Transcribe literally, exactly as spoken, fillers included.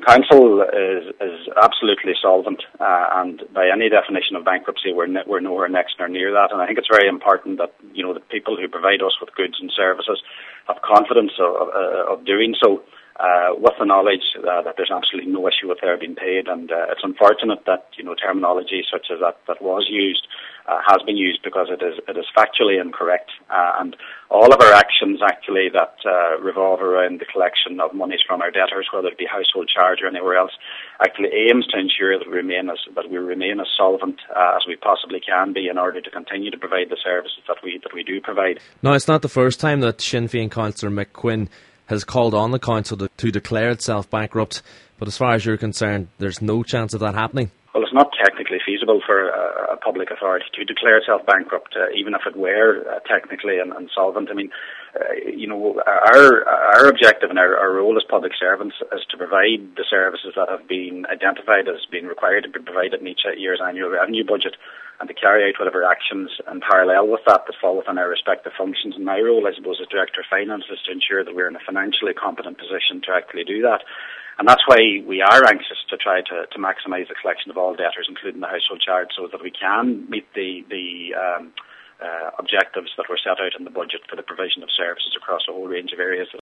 council is is absolutely solvent, uh, and by any definition of bankruptcy, we're ne- we're nowhere next nor near that. And I think it's very important that you know the people who provide us with goods and services have confidence of, of, of doing so. Uh, with the knowledge uh, that there's absolutely no issue with their being paid, and uh, it's unfortunate that you know terminology such as that that was used uh, has been used because it is it is factually incorrect, uh, and all of our actions actually that uh, revolve around the collection of monies from our debtors, whether it be household charge or anywhere else, actually aims to ensure that we remain as that we remain as solvent uh, as we possibly can be in order to continue to provide the services that we that we do provide. Now, it's not the first time that Sinn Féin councillor Mick Quinn has called on the council to, to declare itself bankrupt, but as far as you're concerned, there's no chance of that happening. Well, it's not technically feasible for a, a public authority to declare itself bankrupt, uh, even if it were uh, technically insolvent. I mean, uh, you know, our our objective and our, our role as public servants is to provide the services that have been identified as being required to be provided in each year's annual revenue budget, and to carry out whatever actions in parallel with that that fall within our respective functions. And my role, I suppose, as Director of Finance is to ensure that we're in a financially competent position to actually do that. And that's why we are anxious to try to, to maximise the collection of all debtors, including the household charge, so that we can meet the, the um, uh, objectives that were set out in the budget for the provision of services across a whole range of areas.